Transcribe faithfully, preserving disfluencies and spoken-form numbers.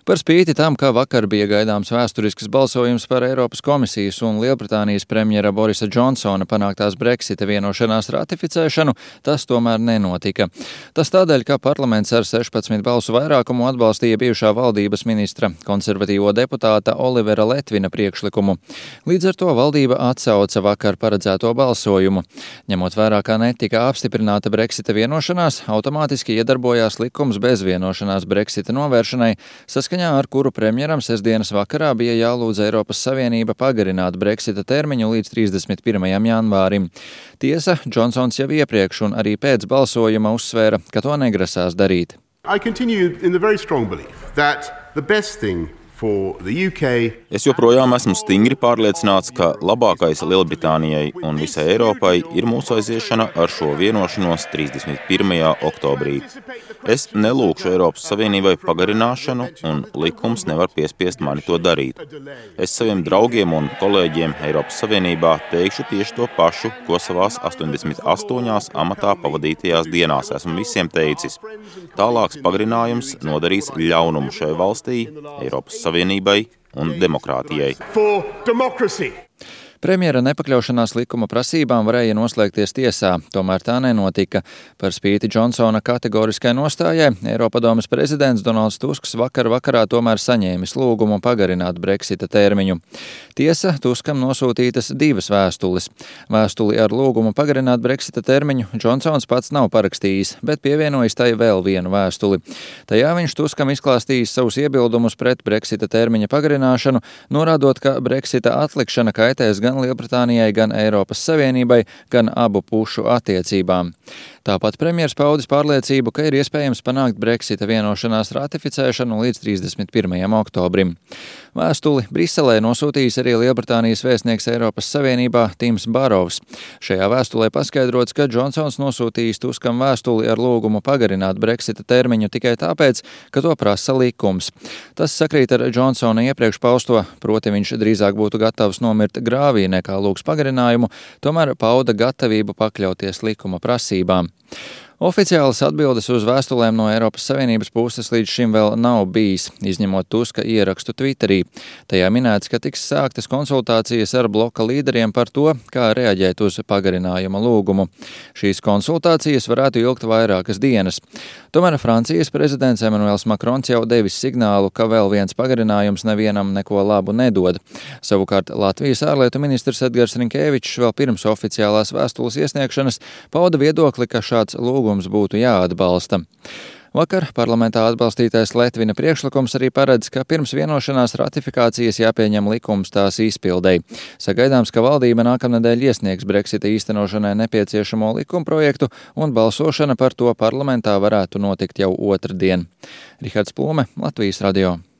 Par spīti tam, ka vakar bija gaidāms vēsturisks balsojums par Eiropas komisijas un Lielbritānijas premjera Borisa Džonsona panāktās Brexita vienošanās ratificēšanu, tas tomēr nenotika. Tas tādēļ, ka parlaments ar sešpadsmit balsu vairākumu atbalstīja bijušā valdības ministra, konservatīvo deputāta Olivera Letvina priekšlikumu. Līdz ar to valdība atsauca vakar paredzēto balsojumu. Ņemot vērā, ka netika apstiprināta Brexita vienošanās, automātiski iedarbojās likums bez vienošanās Brexita novēršanai, saskaņā ar kuru premjeram sestdienas vakarā bija jālūdz Eiropas Savienība pagarināt Brexita termiņu līdz trīsdesmit pirmajam janvārim. Tiesa, Džonsons jau iepriekš un arī pēc balsojuma uzsvēra, ka to negrasās darīt. I continue in the very strong belief that the best thing for the U K. Es joprojām esmu stingri pārliecināts, ka labākais Lielbritānijai un visai Eiropai ir mūsu aiziešana ar šo vienošanos trīsdesmit pirmajā oktobrī. Es nelūkšu Eiropas Savienībai pagarināšanu, un likums nevar piespiest mani to darīt. Es saviem draugiem un kolēģiem Eiropas Savienībā teikšu tieši to pašu, ko savās astoņdesmit astoņās amatā pavadītajās dienās esmu visiem teicis. Tālāks pagarinājums nodarīs ļaunumu šai valstī, Eiropas Savienībai un demokrātijai. Premjera nepakļaušanās likuma prasībām varēja noslēgties tiesā, tomēr tā nenotika. Par spīti Džonsona kategoriskai nostājai, Eiropadomes prezidents Donalds Tusks vakar vakarā tomēr saņēmis lūgumu pagarināt Brexita termiņu. Tiesa, Tuskam nosūtītas divas vēstules. Vēstuli ar lūgumu pagarināt Brexita termiņu Džonsons pats nav parakstījis, bet pievienojis tai vēl vienu vēstuli. Tajā viņš Tuskam izklāstījis savus iebildumus pret Brexita termiņa pagarināšanu, norādot, ka Brexita atlikšana kaitēs gan Lielbritānijai, gan Eiropas Savienībai, gan abu pušu attiecībām. Tāpat premjers paudis pārliecību, ka ir iespējams panākt Brexita vienošanās ratificēšanu līdz trīsdesmit pirmajam oktobrim. Vēstuli Briselē nosūtījis arī Lielbritānijas vēstnieks Eiropas Savienībā Tims Barovs. Šajā vēstulē paskaidrots, ka Džonsons nosūtījis Tuskam vēstuli ar lūgumu pagarināt Brexita termiņu tikai tāpēc, ka to prasa likums. Tas sakrīt ar Džonsona iepriekš pausto, proti viņš drīzāk būtu gatavs nomirt grāvī nekā lūgs pagarinājumu, tomēr pauda gatavību pakļauties likuma prasībām. Oficiālas atbildes uz vēstulēm no Eiropas Savienības puses līdz šim vēl nav bijis, izņemot Tuska ierakstu Twitterī. Tajā minēts, ka tiks sāktas konsultācijas ar bloka līderiem par to, kā reaģēt uz pagarinājuma lūgumu. Šīs konsultācijas varētu ilgt vairākas dienas. Tomēr Francijas prezidents Emmanuels Macrons jau devis signālu, ka vēl viens pagarinājums nevienam neko labu nedod. Savukārt Latvijas ārlietu ministrs Edgars Rinkēvičs vēl pirms oficiālās vēstules iesniegšanas pauda viedokli, ka šāds lūgums būtu jāatbalsta. Vakar parlamentā atbalstītais Letvina priekšlikums arī paredz, ka pirms vienošanās ratifikācijas jāpieņem likums tās izpildei. Sagaidāms, ka valdība nākamnedēļ iesniegs Brexita īstenošanai nepieciešamo likumprojektu, un balsošana par to parlamentā varētu notikt jau otrdien. Rihards Plūme, Latvijas radio.